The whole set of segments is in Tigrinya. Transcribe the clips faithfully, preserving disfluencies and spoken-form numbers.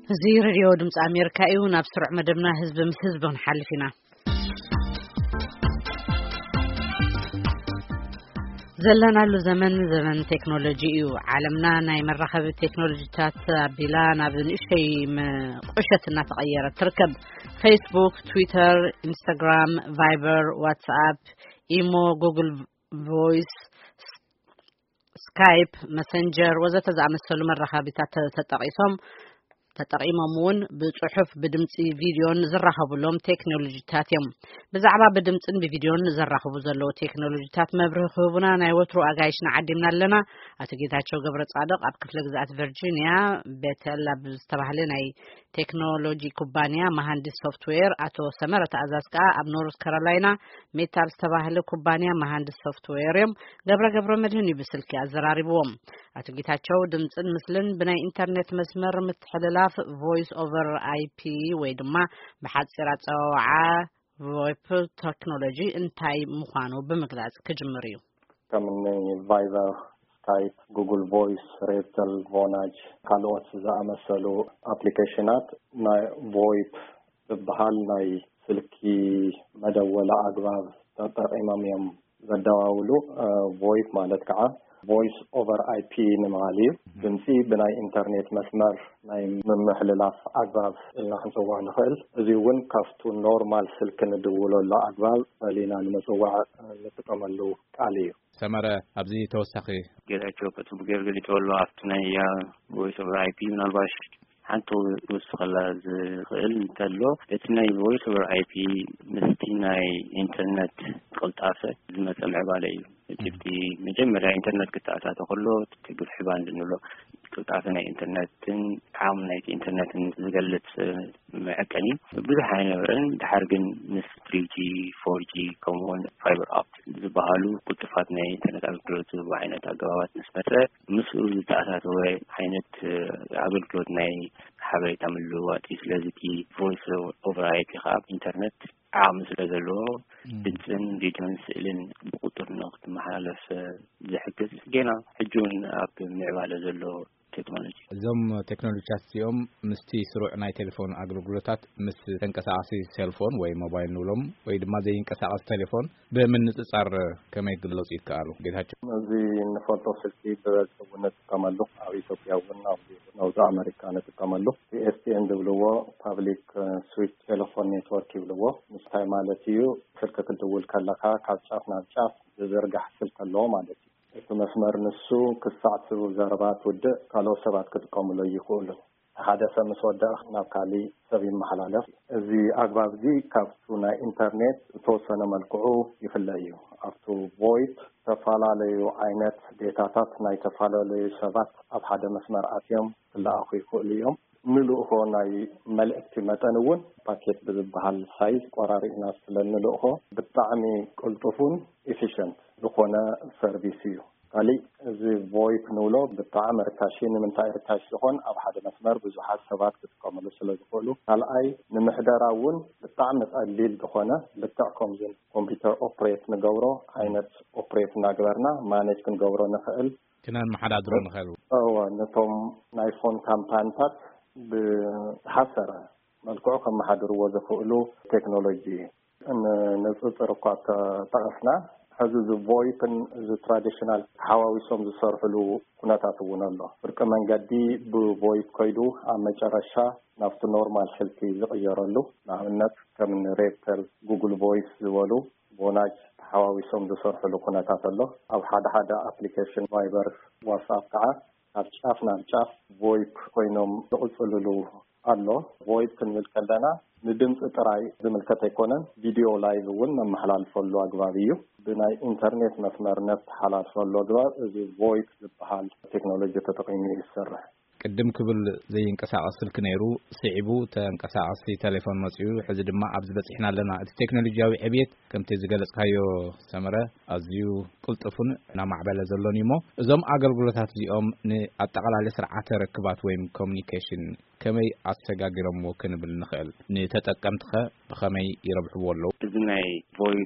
زي راديو دمس أمريكا إيونا بسرعة مدبنا حزب مس حزب نحلفنا زلنا له زمن زمن تكنولوجي وعالمنا ناي مرخب التكنولوجيات بلانا بنشي قشتنا تغيرت تركب فيسبوك تويتر انستغرام فايبر واتساب إيمو جوجل فويس سكايب ماسنجر وزت زعمسلو مرخبات تتقيسهم تطريممون بصحف بدمصي فيديون زرخبلهم تكنولوجيات يم بزعبا بدمصن بفيديون زرخبو زلو تكنولوجيات مبرخوبنا ناي وترو اغايشنا عديمنا لنا اتجيتاچو غبر صادق اب كفله ግዛት ቨርጂኒያ በተላ በስተባህለ ናይ ቴክኖሎጂ ኩባንያ መሐንዲስ ሶፍትዌር አቶ ሰመረ ተአዛዝቃ አብ ኖርዝ ካሮላይና ሜታል ስተባህለ ኩባንያ መሐንዲስ ሶፍትዌርም ገብረ ገብረ መድህን ይብስልክ ያዘራሪቦም አቶ ጌታቸው ድምጽን ምስልን በናይ ኢንተርኔት መስመር ምትሐለላፍ voice over I P ወይ ድማ በሐጽራ ጻዋዓ ቮይፕ ቴክኖሎጂ እንታይ ምዃኑ በመግለጽ ከጅምሪው ከምን ቫይበር ስካይፕ ጉግል ቮይስ ሬፕተል ቮናጅ ካልኦት ዘአመሰሉ አፕሊኬሽናት ናይ ቮይፕ በባህል ናይ ስልኪ መደወላ አግባብ ተጠቅመም ዘዳዋውሉ ቮይፕ ማለት ከዓ voice over I P نمالي بنسي بناي انترنت مسمر ناي ممحللاف أقباب إلنا حنسوع نخل زيون كافتو نورمال سلك ندولو لا أقباب لينا نمسوع نتقملو عليه سمرة أبزي توسخي قد أشوفت بقير قد يتولو عفتنا يا voice over I P من الباش حنتو يوسخلاز خيل تلو اتناي voice over I P مستيناي انترنت قلت عفة زي ما سمع بالي جبتي مجمرة انترنت كتاعتها كله تقول حبان لأنه كتاعتنا انترنت عامنا انترنت زقلت معكني بده حين تحرقن نس three G four G كمون فايبر أوبتيك زبالو كنت فاتنا انترنت أقلت وعينت أقوات نسبة مسؤول تاعتها هو حينت أقلت ناي حبي تعملوا وقتي سلازكي voice over I P خاب انترنت عام سلازلو بنتن ديتون سئلن بقطر نقط محالف زحكس جينا حجون أب معوالة زلو تكنولوجي زم تكنولوجيات يوم مستي سرعة ناي تلفون أغلوغلوتات مس تنكساعسي سيلفون وي موبايل نولم وي دما زي ينكساعس تلفون بمن نتصار كما يقلص يتكالو جيتاچو زي نفوتو سلكي بزونت تكملو او إثيوبيا ونا نوز أمريكا نتكملو في إس تي إن دبلو public switch telephone network دبلو مستاي مالتيو شركة الدول كلها كالشاف نالشاف زرقح سلك اللو مالتي مسمر نسو كساعة زربات ودق قالوا سبعة كتقوم له يقولوا هذا سمسودة ناقالي سبين محلالف زي أقباب زي كافتونا إنترنت توصلنا ملقعو يفلايو أفتو فويت تفعل ليو عينات ديتاتات ناي تفعل ليو سبات أب هذا مسمر آتيوم لا أخي كل يوم نلوه ناي ملئت متنون باكيت بزبها السايز قراري ناس لنلوه بالطعمي قلطفون efficient لقونا سيرفيسيو قالي زي فويب نولو بالطعم ركاشين من تاير ركاشيون أو حد مسمر بزحات سبات بتكملوا سلا يقولوا هل أي نمحدراون بالطعم تقليل لقونا بتاعكم زين كمبيوتر أوبريت نجورو عينت أوبريت نجورنا ما نجكن جورو نخل كنا محل درون خلو أو نتوم نايفون كامبانتات بحسرة ملكوكم محدر وظفوا تكنولوجي أن نزود رقعة طرفنا هذا الفويب ذا تراديشنال حواوي سوم صرف له كنا تعتبون الله بركمان قدي بفويب كيدو عم جرشة نفط نورمال شلكي غير له نعم الناس كمن ريبتل جوجل فويس زوالو بوناج حواوي سوم صرف له كنا تعتبون أو حدا حدا أبليكيشن فايبر واتساب كعا أرشاف نرشاف فويب كينهم تقول له الله فويب كنمل كلنا ندمت تراي زملكت يكونن فيديو لايف ون محلال فلو أقوابيو بناي إنترنت مسمار نفس حالات فلو أقواب زي فويس بحال تكنولوجيا تقييمي السر قدم قبل زي انقساعس سلك نيرو صعبو تنقساعس تليفون مسيو حزي دما ابز بصحنا لنا التكنولوجياوي عبيت كم تزغلص كايو سمره ازيو قلطفون نا معبله زلونيمو ازوم اغلغلوتات زيوم ن اتقلال سرعه ركبات ويم كوميونيكيشن كمي استغاغرمو كنبل نخل ن تطقمتخه بخمي يربحو ولو ازناي فويس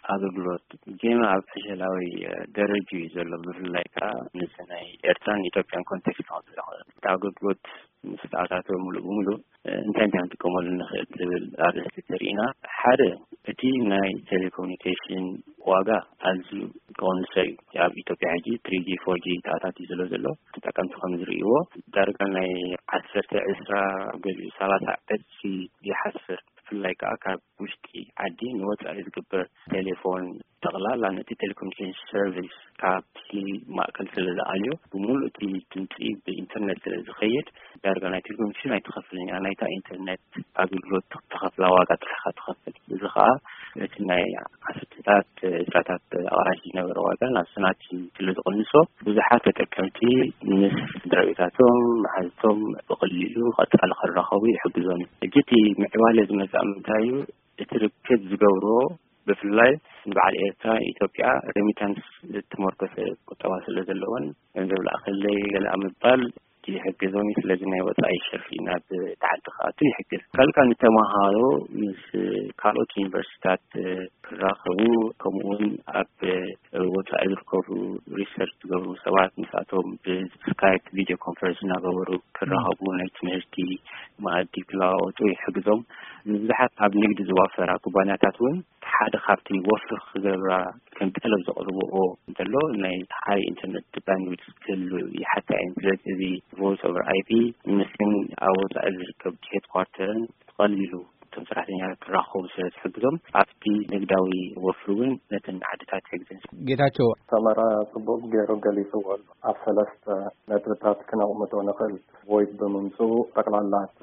አገልግሎት ጌም አብሽላዊ ደረጃ ይዘለ ብላይካ ንስናይ ኤርትራን ኢትዮጵያን ኮንቴክስት ነው አገልግሎት ስታታቶ ሙሉ ሙሉ እንታንታን ተቆመል ንኽእል አርስ ተሪና ሓደ እቲ ናይ ቴሌኮሙኒኬሽን ዋጋ አዚ ኮንሰይ ያብ ኢትዮጵያ ጂ three G four G ታታት ይዘለ ዘሎ ተጠቀምቱ ከምዝሪዎ ዳርጋ ናይ عشرة عشرة ገሊ ሰላሳ እቺ ይሐስር ፍላይካ ካብ ውሽጢ ዓዲ ንወፃኢ ዝግበር ቴሌፎን ጠቕላላ ነቲ ቴሌኮሙኒኬሽን ሰርቪስ ካብቲ ማእከል ስለዝኣልዮ ብሙሉእ እቲ ድምፂ ብኢንተርኔት ዝኸይድ ዳርጋ ናይ ቴሌኮሙኒኬሽን ኣይትኸፍልኛ ናይታ ኢንተርኔት አገልግሎት ተኸፍላ ዋጋ ትረኻ ትኸፍል እዚ ከዓ እቲ ናይ ዓሰርታት ዕስራታት ኣዋራሽ ዝነበረ ዋጋ ናብ ስናት ስለዝቕንሶ ብዙሓት ተጠቀምቲ ምስ ድረቤታቶም መሓዝቶም ብቐሊሉ ቀጥታ ክራኸቡ ይሕግዞም እጅቲ ምዕባለ ዝመጽእ ምንታዩ እቲ ርክብ ዝገብሮ በፍላይ በዓል ኤርትራ ኢትዮጵያ ሬሚታንስ ተመርኮሰ ቁጠባ ስለዘለዎን ገንዘብ ላእኸለይ ገለ ኣምባል ይሕግዞም ስለዚህ ናይ ወጻኢ ሸርፊና ብተዓድኻቱ ይሕግዝ ካልካ ንተማሃሮ ምስ ካልኦት ዩኒቨርሲቲታት ክራኸቡ ከምኡውን ኣብ ወጻኢ ዝርከቡ ሪሰርች ዝገብሩ ሰባት ንሳቶም ብስካይፕ ቪዲዮ ኮንፈረንስ እናገበሩ ክራኸቡ ናይ ትምህርቲ ማእዲ ክለዋወጡ ይሕግዞም ብዙሓት ኣብ ንግዲ ዝዋፈራ ኩባንያታት እውን ሓደ ካብቲ ወፍር ዝገብራ ከም ጠለብ ዘቕርብኦ እንተሎ ናይ ሃይ ኢንተርኔት ባንድዊድት ክህሉ ይሓትት ስለዚ ቮይስ ኦቨር አይፒ ምስን ኣብ ወጻኢ ዝርከብ ሄድኳርተርን ቀሊሉ እቶም ሰራሕተኛታት ክራኸቡ ስለዝሕግዞም ኣብቲ ንግዳዊ ወፍሩን ነተን ዓድታት ይሕግዘን ጌታቸው ሰመራ ጽቡቕ ገይሩ ገሊጹዎ ኣብ ሰለስተ ነጥብታት ክነቕምጦ ንኽእል ቮይስ ብምምጽኡ ጠቕላላት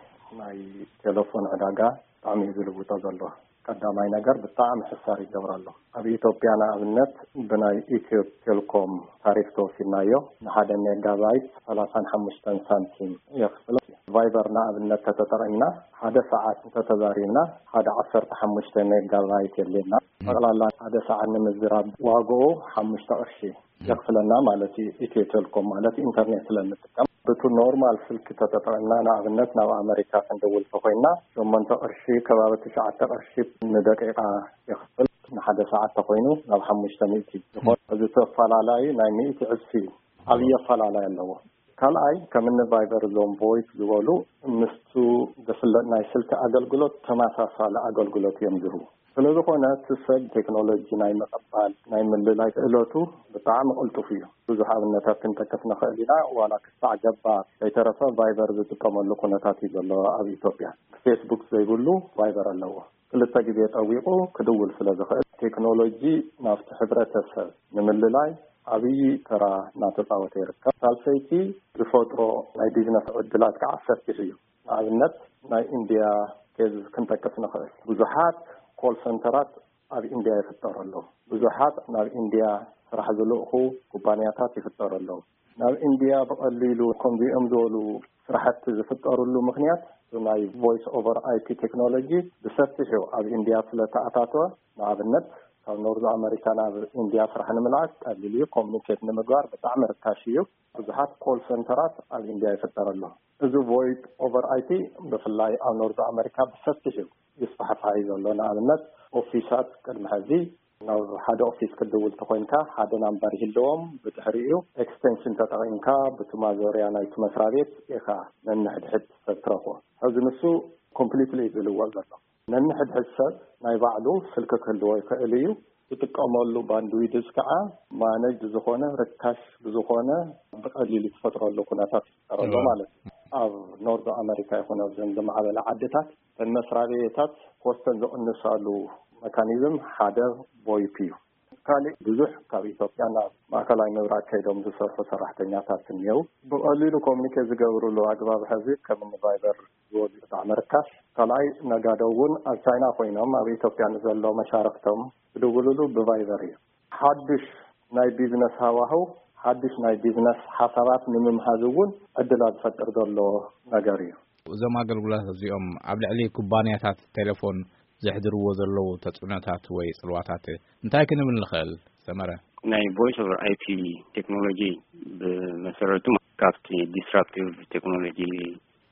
ናይ ቴሌፎን ዕዳጋ ብጣዕሚ ዝልውጦ ዘሎ ቀዳማይ ነገር ብጣዕሚ ሕሳር ይገብራሉ ኣብ ኢትዮጵያ ንኣብነት ብናይ ኢትዮ ቴሌኮም ታሪፍ ተወሲድናዮ ንሓደ ሜጋባይት ሰላሳ ወሓሙሽተ ሳንቲም የኽፍል ቫይበር ንኣብነት ተተጠቒምና ሓደ ሰዓት ተተዛሪብና ሓደ ዓሰርተ ሓሙሽተ ሜጋባይት የለና ጠቕላላ ሓደ ሰዓት ንምዝራብ ዋግኡ ሓሙሽተ ቅርሺ يخفلنا مالتي إتي تلكم مالتي إنترنت لنتكلم بتو نورمال سلك تتطعنا نعبنت نو أمريكا كندول تقوينا ثم انت أرشي كبابة تسعة أرشي ندقيقة يخفل نحد ساعة تقوينو نو حمش تميتي يقول هذا تفعلالاي نايميتي عسفي عليا فعلالاي اللو كال أي كمن فايبر زوم فويس زولو مستو دفلنا سلك أقل قلوت تماسا سال أقل قلوت يمزرو ስለዚህ ሆነ ተሰብ ቴክኖሎጂ ናይ መቀባል ናይ ምልላይ እለቱ በጣም ቁልጡፍ እዩ ብዙ ሀብነታት ተከፍና ኸሊና ዋላ ክሳዕገባ ዘይተረፈ ቫይበር ዝጥቀመሉ ኩነታት ይዘሎ ኣብ ኢትዮጵያ ፌስቡክ ዘይብሉ ቫይበር ኣለዎ ክልተ ግዜ ጠዊቁ ክድውል ስለዝኽእል ቴክኖሎጂ ናብቲ ሕብረተሰብ ንምልላይ ኣብይ ተራ ናተፃወተ ይርከብ ሳልሰይቲ ዝፈጥሮ ናይ ቢዝነስ ዕድላት ከዓ ሰፊሕ እዩ ንኣብነት ናይ ኢንድያ ኬዝ ክንጠቅስ ንኽእል ብዙሓት ኮል ሰንተራት ኣብ ኢንድያ ይፍጠራሉ ብዙሓት ናብ ኢንድያ ስራሕ ዝልእኹ ኩባንያታት ይፍጠራሉ ናብ ኢንድያ በቀሊሉ ኮምቢኦም ዝበሉ ስራሕቲ ዝፍጠሩሉ ምክንያት ናይ ቮይስ ኦቨር አይፒ ቴክኖሎጂ ብሰፊሑ ኣብ ኢንድያ ስለተኣታተወ ንኣብነት ካብ ኖርዝ ኣሜሪካ ናብ ኢንድያ ስራሕ ንምልዓል ቀሊል እዩ ኮሙኒኬት ንምግባር ብጣዕሚ ርካሽ እዩ ብዙሓት ኮል ሰንተራት ኣብ ኢንድያ ይፍጠራሉ እዚ ቮይስ ኦቨር አይፒ ብፍላይ ኣብ ኖርዝ ኣሜሪካ ብሰፊሑ ይስፋሕፋሕ ዘሎ ንኣብነት ኦፊሳት ቅድሚ ሕዚ ናብ ሓደ ኦፊስ ክድውል ተኮይንካ ሓደ ናምበር ይህልዎም ብድሕሪኡ ኤክስቴንሽን ተጠቒምካ ብትማዞርያ ናይቲ መስሪያ ቤት ኢኻ ነንሕድሕድ ሰብ ትረኽቦ ሕዚ ንሱ ኮምፕሊትሊ ዝልወጥ ዘሎ ነንሕድሕድ ሰብ ናይ ባዕሉ ስልኪ ክህልዎ ይኽእል እዩ ዝጥቀመሉ ባንድዊድዝ ከዓ ማነጅ ዝኾነ ርካሽ ብዝኾነ ብቐሊሉ ዝፈጥረሉ ኩነታት ይፈጥረሉ ማለት እዩ ኣብ ኖርዝ ኣሜሪካ ይኹን ኣብ ዘን ዝማዕበላ ዓድታት መስሪያ ቤታት ኮስተን ዝቕንሳሉ መካኒዝም ሓደ ቮይፕ እዩ ካሊእ ብዙሕ ካብ ኢትዮጵያ ናብ ማእከላይ ምብራቅ ከይዶም ዝሰርሑ ሰራሕተኛታት እኒአው ብቐሊሉ ኮሙኒኬት ዝገብሩሉ ኣግባብ ሕዚ ከም ቫይበር ዝበሉ ብጣዕሚ ርካሽ ካልኣይ ነጋዶ እውን ኣብ ቻይና ኮይኖም ኣብ ኢትዮጵያ ንዘሎ መሻርክቶም ዝድውልሉ ብቫይበር እዩ ሓድሽ ናይ ቢዝነስ ሃዋህው ሓድሽ ናይ ቢዝነስ ሓሳባት ንምምሃዝ እውን ዕድላት ዝፈጥር ዘሎ ነገር እዩ እዞም ኣገልግሎታት እዚኦም ኣብ ልዕሊ ኩባንያታት ቴሌፎን ዘሕድርዎ ዘለዉ ተጽዕኖታት ወይ ጽልዋታት እንታይ ክንብል ንኽእል ሰመረ ናይ ቮይስ ኦቨር አይፒ ቴክኖሎጂ ብመሰረቱ ካብቲ ዲስራፕቲቭ ቴክኖሎጂ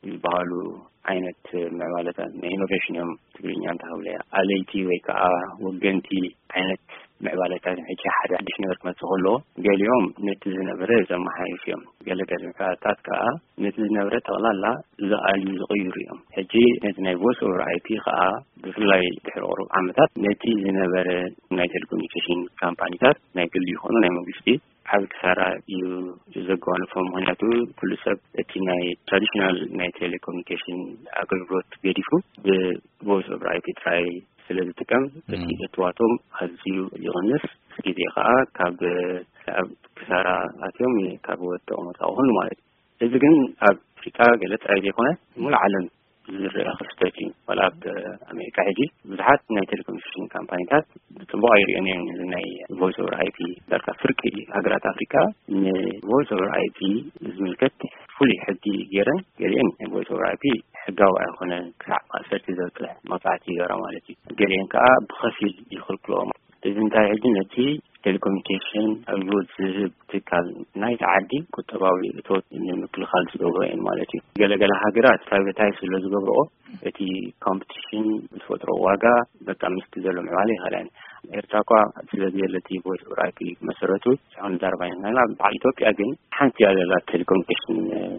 ይባሉ አይነት ማለት ኢኖቬሽን ነው ትግርኛ ታውለያ አለይቲ ወይ ከአ ወገንቲ አይነት معبالات حكي حدا ديش نبرك متخلو قال يوم نتز نبره زما حيف يوم قال لك الفاتات كا نتز نبره والله لا زال يغير يوم حكي نتنا يبوس اور اي بي خا بفلاي بحرور عمتات نتز نبره نايتل كوميونيكيشن كامبانيات نايكل يخونو نايمغستي حال كسارا يو يزغون فهم هناتو كل سب اتيناي تراديشنال نايتل كوميونيكيشن اغلبوت بيديفو بفويس اور اي بي تراي ስለዚህ ጥቅም በትዋቶም አዚዩ ይሆንስ ስኪዲ ኻ ካብ ካብ ክሳራ አቶም ካብ ወጣው ነው ሁሉ ማለት እዚህ ግን አፍሪካ ገለጽ አይደ ሆነ ሙሉ ዓለም ዝርአ ክስተቲ ወላ በአሜሪካ ሄጂ ብዙሓት ናይ ቴሌኮሙኒኬሽን ካምፓኒታት ጥባይ የኔን ናይ ቮይስ ኦቨር አይፒ ዳርካ ፍርቂ ሀገራት አፍሪካ ቮይስ ኦቨር አይፒ ዝምልከት ፉሊ ሕዲ ገረን ገሪን ቮይስ ኦቨር አይፒ ሕጋው አይሆነ ክሳዕ ማሰርት ዘርክለ ማፋቲ ገራ ማለት ገሪን ካ በኸፊል ይخلقلو እዚህ እንታይ ሄጂ ነቲ ቴሌኮሙኒኬሽን አገልግሎት ትካል ናይ ተዓዲ ቁጠባዊ እቶት ንምክልኻል ዝገብሮ ማለት እዩ ገለገለ ሀገራት ፕራይቬታይዝ ስለዝገብሮ እቲ ኮምፒቲሽን ዝፈጥሮ ዋጋ በቃ ምስቲ ዘሎ ምዕባለ ይኸላን ኤርትራኳ ስለዚህ ለቲ ቮይስ ኦቨር አይፒ መሰረቱ አሁን ዳርባይና በኢትዮጵያ ግን ሓንቲ ያለላ ቴሌኮሙኒኬሽን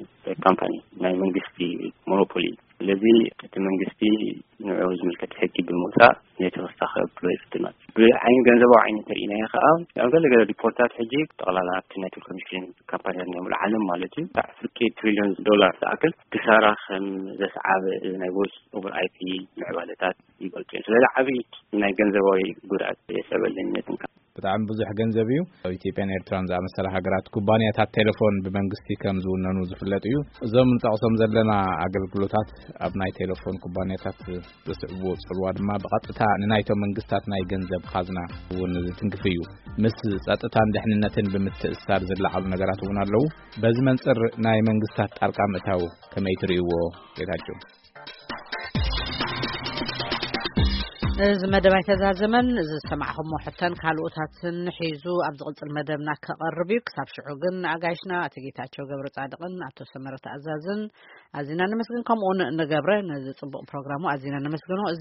ካምፓኒ ናይ መንግስቲ ሞኖፖሊ ስለዚህ እቲ መንግስቲ ንዑዝ ምልክት ሕጊ ብምውፃእ የተወሳኸ ፕሮጀክትናት ብዓይን ገንዘባዊ ዓይን ተሪእና ይኸአ ያገለገለ ሪፖርታት ሕጂ ጠቕላላ ናይ ቴሌኮሙኒኬሽን ካምፓኒ ናይ ዓለም ማለት እዩ ፍርቂ ትሪሊዮን ዶላር ተኣክል ክሳራ ከም ዘስዓበ ናይ ቮይስ ኦቨር አይፒ ምዕባለታት ይገልጹ ስለዚህ ዓብይ ናይ ገንዘባዊ ጉድኣት የሰበለኝነት በጣም ብዙሕ ገንዘብ እዩ ኢትዮጵያን ኤርትራን ዝኣመሰለ ሃገራት ኩባንያታት ቴሌፎን ብመንግስቲ ከም ዝውነኑ ዝፍለጥ እዩ እዞም ንጠቕሶም ዘለና አገልግሎታት ኣብ ናይ ቴሌፎን ኩባንያታት ዝስዕቡ ጽልዋ ድማ ብቐጥታ ንናይቶም መንግስታት ናይ ገንዘብ ኻዝና እውን ዝትንክፍ እዩ ምስ ጸጥታን ድሕንነትን ብምትእስሳር ዝለዓሉ ነገራት እውን ኣለዉ በዚ መንጽር ናይ መንግስታት ጣልቃ ምእታው ከመይ ትርእይዎ ጌታቸው እዚ መደባይ ተዛዘመን እዚ ሰማዕኹም ወሕተን ካልኦታትን ሒዙ ኣብ ዝቕጽል መደብና ከቐርብ እዩ ክሳብ ሽዑ ግን ኣጋይሽና ኣቶ ጌታቸው ገብረ ጻድቅን ኣቶ ሰመረ ተኣዛዝን ኣዚና ንመስግን ከምኡውን ንገብረ ነዚ ጽቡቕ ፕሮግራሙ ኣዚና ንመስግኖ